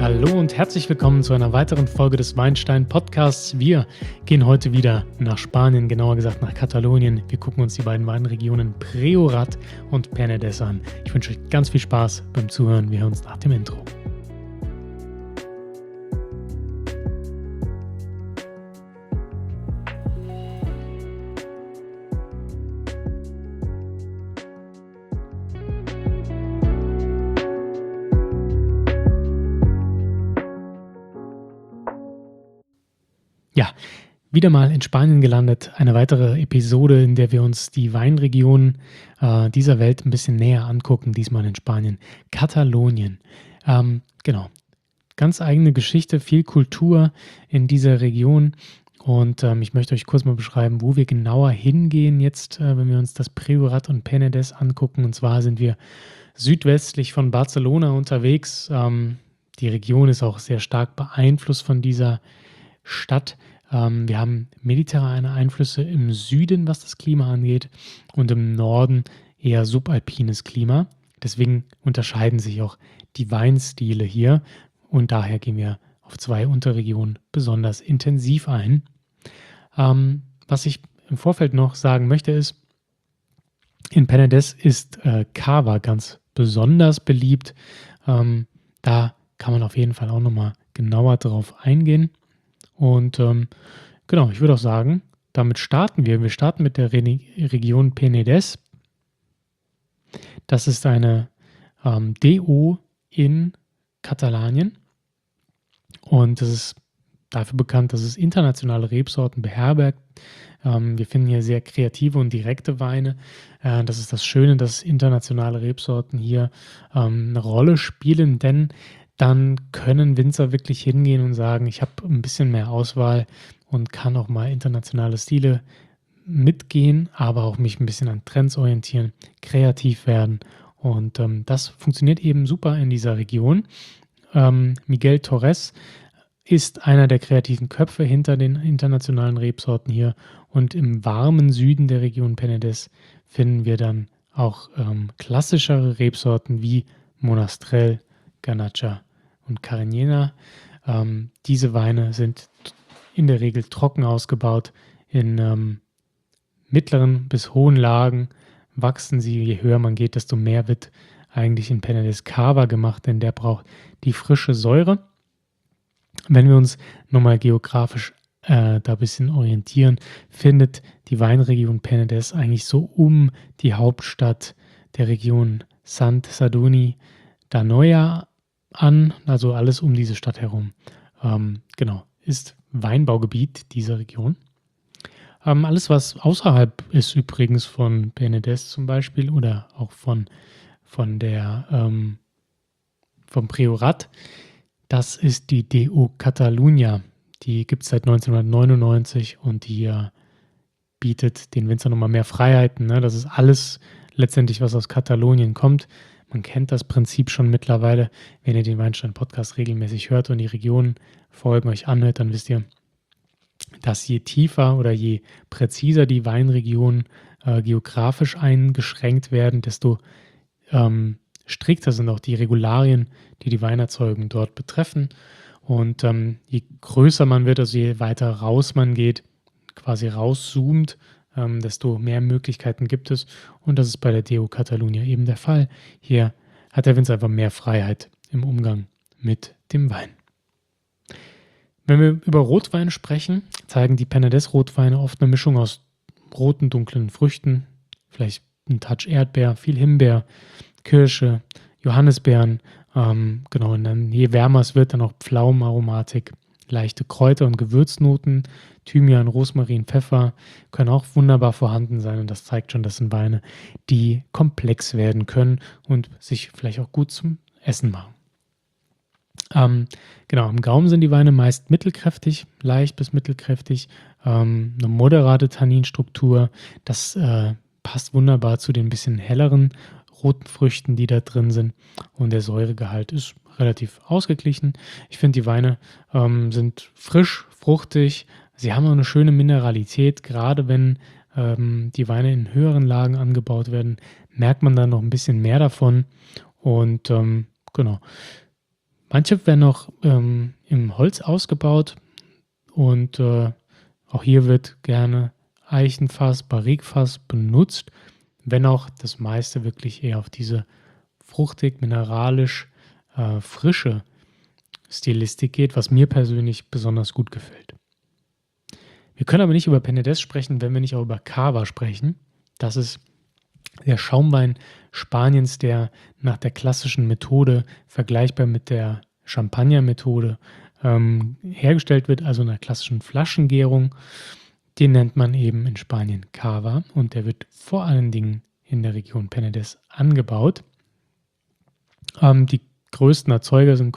Hallo und herzlich willkommen zu einer weiteren Folge des Weinstein Podcasts. Wir gehen heute wieder nach Spanien, genauer gesagt nach Katalonien. Wir gucken uns die beiden Weinregionen Priorat und Penedès an. Ich wünsche euch ganz viel Spaß beim Zuhören. Wir hören uns nach dem Intro. Ja, wieder mal in Spanien gelandet. Eine weitere Episode, in der wir uns die Weinregionen dieser Welt ein bisschen näher angucken, diesmal in Spanien. Katalonien. Genau, ganz eigene Geschichte, viel Kultur in dieser Region. Und ich möchte euch kurz mal beschreiben, wo wir genauer hingehen jetzt, wenn wir uns das Priorat und Penedès angucken. Und zwar sind wir südwestlich von Barcelona unterwegs. Die Region ist auch sehr stark beeinflusst von dieser Stadt. Wir haben mediterrane Einflüsse im Süden, was das Klima angeht, und im Norden eher subalpines Klima. Deswegen unterscheiden sich auch die Weinstile hier und daher gehen wir auf zwei Unterregionen besonders intensiv ein. Was ich im Vorfeld noch sagen möchte ist, in Penedès ist Cava ganz besonders beliebt. Da kann man auf jeden Fall auch nochmal genauer drauf eingehen. Und genau, ich würde auch sagen, damit starten wir. Wir starten mit der Region Penedès. Das ist eine DO in Katalanien. Und das ist dafür bekannt, dass es internationale Rebsorten beherbergt. Wir finden hier sehr kreative und direkte Weine. Das ist das Schöne, dass internationale Rebsorten hier eine Rolle spielen, denn dann können Winzer wirklich hingehen und sagen, ich habe ein bisschen mehr Auswahl und kann auch mal internationale Stile mitgehen, aber auch mich ein bisschen an Trends orientieren, kreativ werden. Und das funktioniert eben super in dieser Region. Miguel Torres ist einer der kreativen Köpfe hinter den internationalen Rebsorten hier. Und im warmen Süden der Region Penedès finden wir dann auch klassischere Rebsorten wie Monastrell, Garnacha und Cariñena. Diese Weine sind in der Regel trocken ausgebaut. In mittleren bis hohen Lagen wachsen sie. Je höher man geht, desto mehr wird eigentlich in Penedès Cava gemacht, denn der braucht die frische Säure. Wenn wir uns nochmal geografisch da ein bisschen orientieren, findet die Weinregion Penedès eigentlich so um die Hauptstadt der Region Sant Sadurní d'Anoia an, also alles um diese Stadt herum. Genau, ist Weinbaugebiet dieser Region. Alles, was außerhalb ist übrigens von Penedès zum Beispiel oder auch vom Priorat, das ist die DO Catalunya. Die gibt es seit 1999 und die bietet den Winzern nochmal mehr Freiheiten. Ne? Das ist alles letztendlich, was aus Katalonien kommt. Man kennt das Prinzip schon mittlerweile. Wenn ihr den Weinstein-Podcast regelmäßig hört und die Regionenfolgen euch anhört, dann wisst ihr, dass je tiefer oder je präziser die Weinregionen geografisch eingeschränkt werden, desto strikter sind auch die Regularien, die die Weinerzeugung dort betreffen. Und je größer man wird, also je weiter raus man geht, quasi rauszoomt, desto mehr Möglichkeiten gibt es. Und das ist bei der DO Catalunya eben der Fall. Hier hat der Winzer einfach mehr Freiheit im Umgang mit dem Wein. Wenn wir über Rotwein sprechen, zeigen die Penedès-Rotweine oft eine Mischung aus roten, dunklen Früchten, vielleicht ein Touch Erdbeer, viel Himbeer, Kirsche, Johannisbeeren. Genau, und dann je wärmer es wird, dann auch Pflaumenaromatik, leichte Kräuter- und Gewürznoten, Thymian, Rosmarin, Pfeffer können auch wunderbar vorhanden sein. Und das zeigt schon, das sind Weine, die komplex werden können und sich vielleicht auch gut zum Essen machen. Genau, im Gaumen sind die Weine meist mittelkräftig, leicht bis mittelkräftig, eine moderate Tanninstruktur. Das passt wunderbar zu den bisschen helleren roten Früchten, die da drin sind. Und der Säuregehalt ist relativ ausgeglichen. Ich finde, die Weine sind frisch, fruchtig. Sie haben auch eine schöne Mineralität. Gerade wenn die Weine in höheren Lagen angebaut werden, merkt man dann noch ein bisschen mehr davon. Und genau, Manche werden auch im Holz ausgebaut und auch hier wird gerne Eichenfass, Barrikfass benutzt, wenn auch das meiste wirklich eher auf diese fruchtig, mineralisch, frische Stilistik geht, was mir persönlich besonders gut gefällt. Wir können aber nicht über Penedès sprechen, wenn wir nicht auch über Cava sprechen. Das ist der Schaumwein Spaniens, der nach der klassischen Methode, vergleichbar mit der Champagner-Methode, hergestellt wird, also einer klassischen Flaschengärung. Den nennt man eben in Spanien Cava und der wird vor allen Dingen in der Region Penedès angebaut. Die größten Erzeuger sind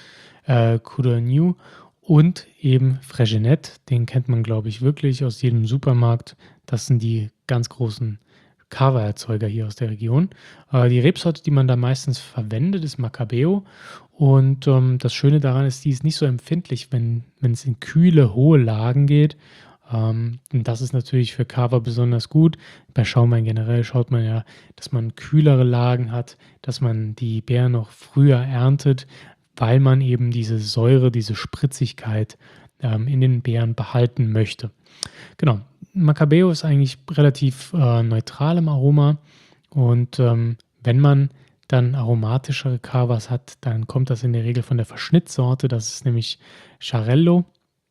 Codorníu und eben Freixenet. Den kennt man, glaube ich, wirklich aus jedem Supermarkt. Das sind die ganz großen Cava-Erzeuger hier aus der Region. Die Rebsorte, die man da meistens verwendet, ist Macabeo. Und das Schöne daran ist, die ist nicht so empfindlich, wenn es in kühle, hohe Lagen geht. Und das ist natürlich für Cava besonders gut. Bei Schaumwein generell schaut man ja, dass man kühlere Lagen hat, dass man die Beeren noch früher erntet, weil man eben diese Säure, diese Spritzigkeit in den Beeren behalten möchte. Genau, Macabeo ist eigentlich relativ neutral im Aroma und wenn man dann aromatischere Cavas hat, dann kommt das in der Regel von der Verschnittsorte, das ist nämlich Xarel-lo.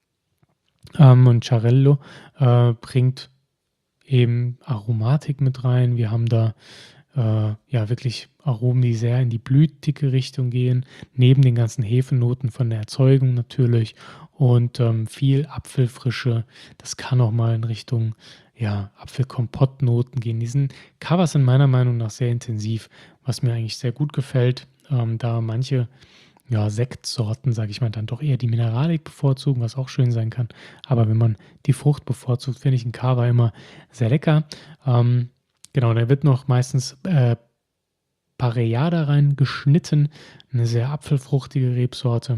Und Xarel-lo bringt eben Aromatik mit rein. Wir haben da wirklich Aromen, die sehr in die blütige Richtung gehen, neben den ganzen Hefenoten von der Erzeugung natürlich und viel Apfelfrische. Das kann auch mal in Richtung Apfelkompott-Noten gehen. Diese Cavas sind meiner Meinung nach sehr intensiv, was mir eigentlich sehr gut gefällt, da manche Sektsorten, sage ich mal, dann doch eher die Mineralik bevorzugen, was auch schön sein kann. Aber wenn man die Frucht bevorzugt, finde ich einen Cava immer sehr lecker. Genau, da wird noch meistens Parellada reingeschnitten, eine sehr apfelfruchtige Rebsorte.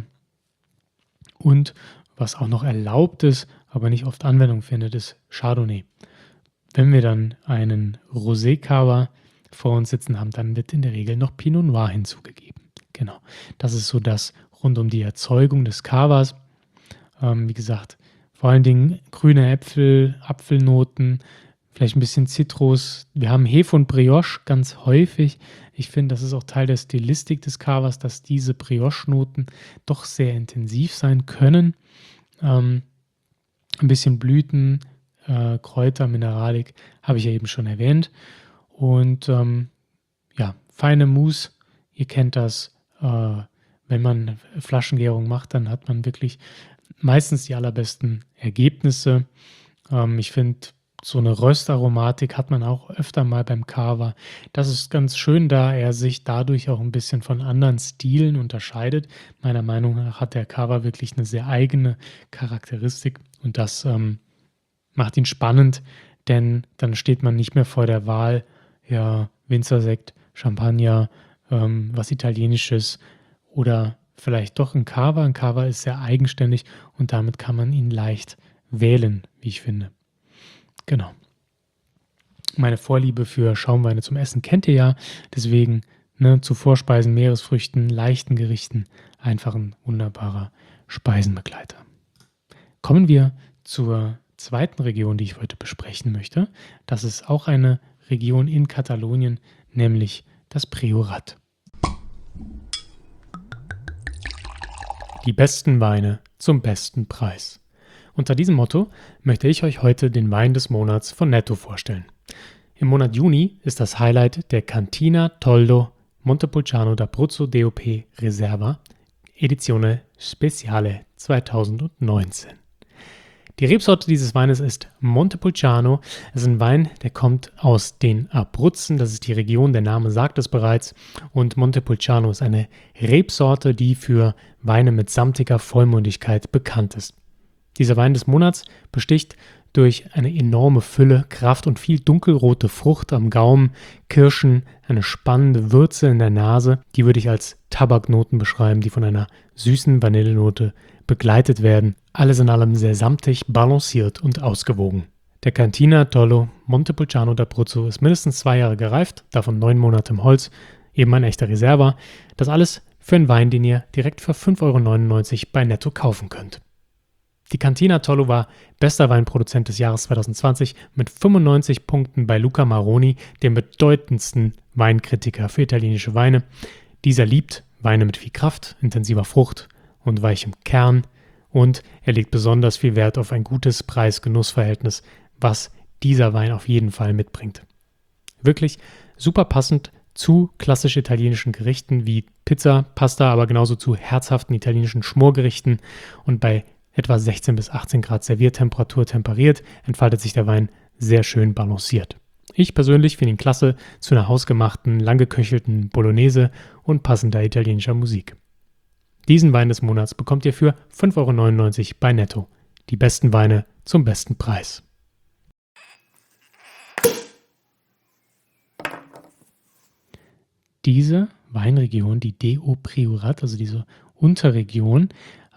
Und was auch noch erlaubt ist, aber nicht oft Anwendung findet, ist Chardonnay. Wenn wir dann einen Rosé-Cava vor uns sitzen haben, dann wird in der Regel noch Pinot Noir hinzugegeben. Genau, das ist so das rund um die Erzeugung des Cavas. Wie gesagt, vor allen Dingen grüne Äpfel, Apfelnoten, vielleicht ein bisschen Zitrus. Wir haben Hefe und Brioche ganz häufig. Ich finde, das ist auch Teil der Stilistik des Cavas, dass diese Brioche-Noten doch sehr intensiv sein können. Ein bisschen Blüten, Kräuter, Mineralik habe ich ja eben schon erwähnt. Und feine Mousse, ihr kennt das. Wenn man Flaschengärung macht, dann hat man wirklich meistens die allerbesten Ergebnisse. Ich finde, so eine Röstaromatik hat man auch öfter mal beim Cava. Das ist ganz schön, da er sich dadurch auch ein bisschen von anderen Stilen unterscheidet. Meiner Meinung nach hat der Cava wirklich eine sehr eigene Charakteristik und das macht ihn spannend, denn dann steht man nicht mehr vor der Wahl, Winzersekt, Champagner, was Italienisches oder vielleicht doch ein Cava. Ein Cava ist sehr eigenständig und damit kann man ihn leicht wählen, wie ich finde. Genau. Meine Vorliebe für Schaumweine zum Essen kennt ihr ja, deswegen zu Vorspeisen, Meeresfrüchten, leichten Gerichten einfach ein wunderbarer Speisenbegleiter. Kommen wir zur zweiten Region, die ich heute besprechen möchte. Das ist auch eine Region in Katalonien, nämlich das Priorat. Die besten Weine zum besten Preis. Unter diesem Motto möchte ich euch heute den Wein des Monats von Netto vorstellen. Im Monat Juni ist das Highlight der Cantina Toldo Montepulciano d'Abruzzo DOP Reserva Edizione Speciale 2019. Die Rebsorte dieses Weines ist Montepulciano. Es ist ein Wein, der kommt aus den Abruzzen, das ist die Region, der Name sagt es bereits. Und Montepulciano ist eine Rebsorte, die für Weine mit samtiger Vollmundigkeit bekannt ist. Dieser Wein des Monats besticht durch eine enorme Fülle, Kraft und viel dunkelrote Frucht am Gaumen, Kirschen, eine spannende Würze in der Nase. Die würde ich als Tabaknoten beschreiben, die von einer süßen Vanillenote begleitet werden. Alles in allem sehr samtig, balanciert und ausgewogen. Der Cantina Toldo Montepulciano d'Abruzzo ist mindestens 2 Jahre gereift, davon 9 Monate im Holz, eben ein echter Reserva. Das alles für einen Wein, den ihr direkt für 5,99 € bei Netto kaufen könnt. Die Cantina Tollo war bester Weinproduzent des Jahres 2020 mit 95 Punkten bei Luca Maroni, dem bedeutendsten Weinkritiker für italienische Weine. Dieser liebt Weine mit viel Kraft, intensiver Frucht und weichem Kern und er legt besonders viel Wert auf ein gutes Preis-Genuss-Verhältnis, was dieser Wein auf jeden Fall mitbringt. Wirklich super passend zu klassisch italienischen Gerichten wie Pizza, Pasta, aber genauso zu herzhaften italienischen Schmorgerichten und bei etwa 16 bis 18 Grad Serviertemperatur temperiert, entfaltet sich der Wein sehr schön balanciert. Ich persönlich finde ihn klasse zu einer hausgemachten, langgeköchelten Bolognese und passender italienischer Musik. Diesen Wein des Monats bekommt ihr für 5,99 € bei Netto. Die besten Weine zum besten Preis. Diese Weinregion, die DO Priorat, also diese Unterregion,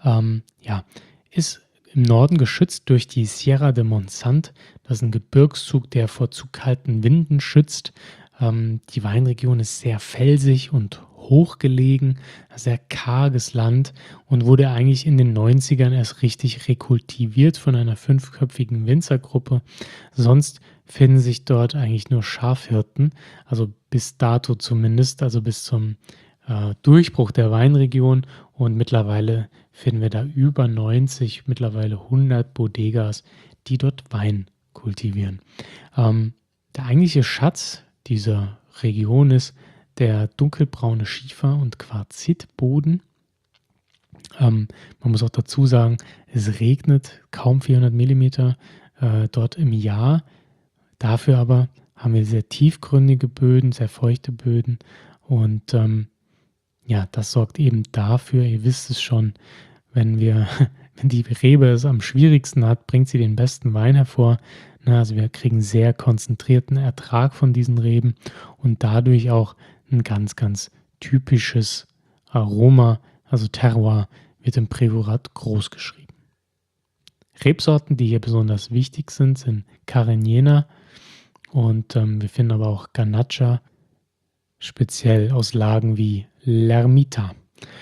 ist im Norden geschützt durch die Sierra de Montsant. Das ist ein Gebirgszug, der vor zu kalten Winden schützt. Die Weinregion ist sehr felsig und hochgelegen, sehr karges Land und wurde eigentlich in den 90ern erst richtig rekultiviert von einer 5-köpfigen Winzergruppe. Sonst finden sich dort eigentlich nur Schafhirten, also bis dato zumindest, also bis zum Durchbruch der Weinregion, und mittlerweile finden wir da über 90, mittlerweile 100 Bodegas, die dort Wein kultivieren. Der eigentliche Schatz dieser Region ist der dunkelbraune Schiefer- und Quarzitboden. Man muss auch dazu sagen, es regnet kaum 400 Millimeter dort im Jahr. Dafür aber haben wir sehr tiefgründige Böden, sehr feuchte Böden und das sorgt eben dafür, ihr wisst es schon, wenn die Rebe es am schwierigsten hat, bringt sie den besten Wein hervor. Also wir kriegen sehr konzentrierten Ertrag von diesen Reben und dadurch auch ein ganz, ganz typisches Aroma, also Terroir, wird im Priorat groß geschrieben. Rebsorten, die hier besonders wichtig sind Carignana und wir finden aber auch Garnacha, speziell aus Lagen wie l'Ermita.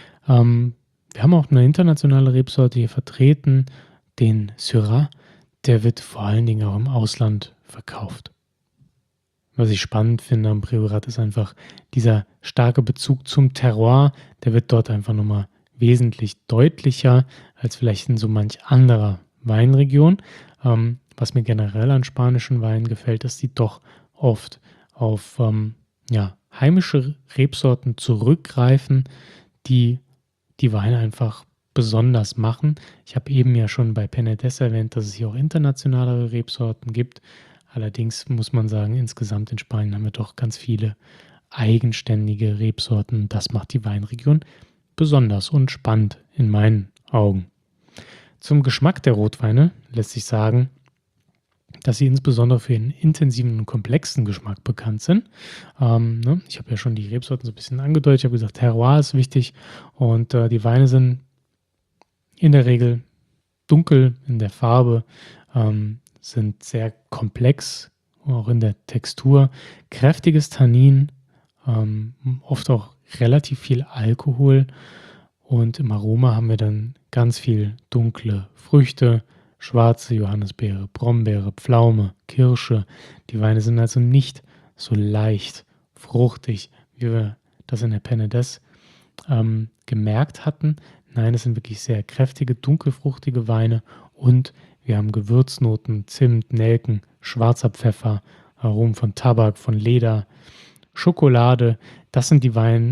Wir haben auch eine internationale Rebsorte hier vertreten, den Syrah. Der wird vor allen Dingen auch im Ausland verkauft. Was ich spannend finde am Priorat ist einfach dieser starke Bezug zum Terroir. Der wird dort einfach nochmal wesentlich deutlicher als vielleicht in so manch anderer Weinregion. Was mir generell an spanischen Weinen gefällt, ist, die doch oft auf heimische Rebsorten zurückgreifen, die die Weine einfach besonders machen. Ich habe eben ja schon bei Penedès erwähnt, dass es hier auch internationalere Rebsorten gibt. Allerdings muss man sagen, insgesamt in Spanien haben wir doch ganz viele eigenständige Rebsorten. Das macht die Weinregion besonders und spannend in meinen Augen. Zum Geschmack der Rotweine lässt sich sagen, dass sie insbesondere für ihren intensiven und komplexen Geschmack bekannt sind. Ich habe ja schon die Rebsorten so ein bisschen angedeutet. Ich habe gesagt, Terroir ist wichtig und die Weine sind in der Regel dunkel in der Farbe, sind sehr komplex, auch in der Textur, kräftiges Tannin, oft auch relativ viel Alkohol und im Aroma haben wir dann ganz viel dunkle Früchte, schwarze Johannisbeere, Brombeere, Pflaume, Kirsche. Die Weine sind also nicht so leicht fruchtig, wie wir das in der Penedès gemerkt hatten. Nein, es sind wirklich sehr kräftige, dunkelfruchtige Weine und wir haben Gewürznoten, Zimt, Nelken, schwarzer Pfeffer, Aromen von Tabak, von Leder, Schokolade. Das sind die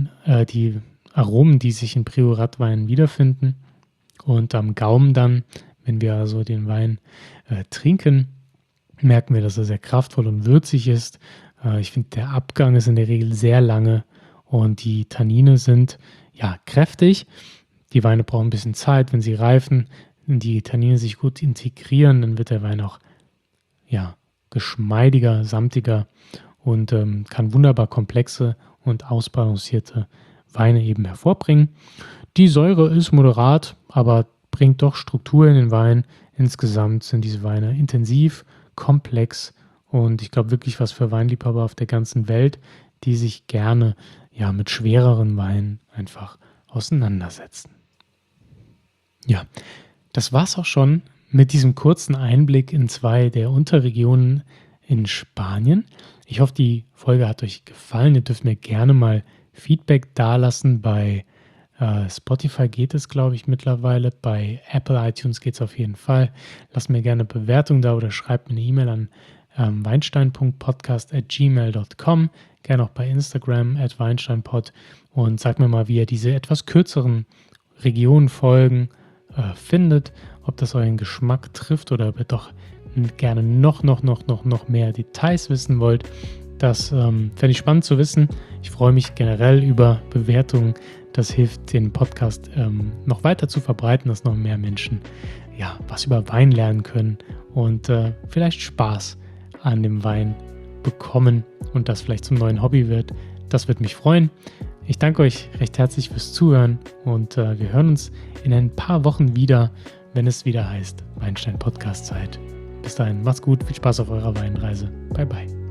Aromen, die sich in Priorat-Weinen wiederfinden. Und am Gaumen dann, wenn wir also den Wein trinken, merken wir, dass er sehr kraftvoll und würzig ist. Ich finde, der Abgang ist in der Regel sehr lange und die Tannine sind kräftig. Die Weine brauchen ein bisschen Zeit, wenn sie reifen, wenn die Tannine sich gut integrieren, dann wird der Wein auch geschmeidiger, samtiger und kann wunderbar komplexe und ausbalancierte Weine eben hervorbringen. Die Säure ist moderat, aber bringt doch Struktur in den Wein. Insgesamt sind diese Weine intensiv, komplex und ich glaube wirklich was für Weinliebhaber auf der ganzen Welt, die sich gerne mit schwereren Weinen einfach auseinandersetzen. Ja, das war's auch schon mit diesem kurzen Einblick in 2 der Unterregionen in Spanien. Ich hoffe, die Folge hat euch gefallen. Ihr dürft mir gerne mal Feedback dalassen. Bei Spotify geht es, glaube ich, mittlerweile. Bei Apple iTunes geht es auf jeden Fall. Lasst mir gerne eine Bewertung da oder schreibt mir eine E-Mail an weinstein.podcast@gmail.com. Gerne auch bei Instagram @weinsteinpod und sagt mir mal, wie ihr diese etwas kürzeren Regionenfolgen findet, ob das euren Geschmack trifft oder ob ihr doch gerne noch mehr Details wissen wollt. Das fände ich spannend zu wissen. Ich freue mich generell über Bewertungen. Das hilft, den Podcast noch weiter zu verbreiten, dass noch mehr Menschen was über Wein lernen können und vielleicht Spaß an dem Wein bekommen und das vielleicht zum neuen Hobby wird. Das würde mich freuen. Ich danke euch recht herzlich fürs Zuhören und wir hören uns in ein paar Wochen wieder, wenn es wieder heißt Weinstein Podcast Zeit. Bis dahin, macht's gut, viel Spaß auf eurer Weinreise. Bye bye.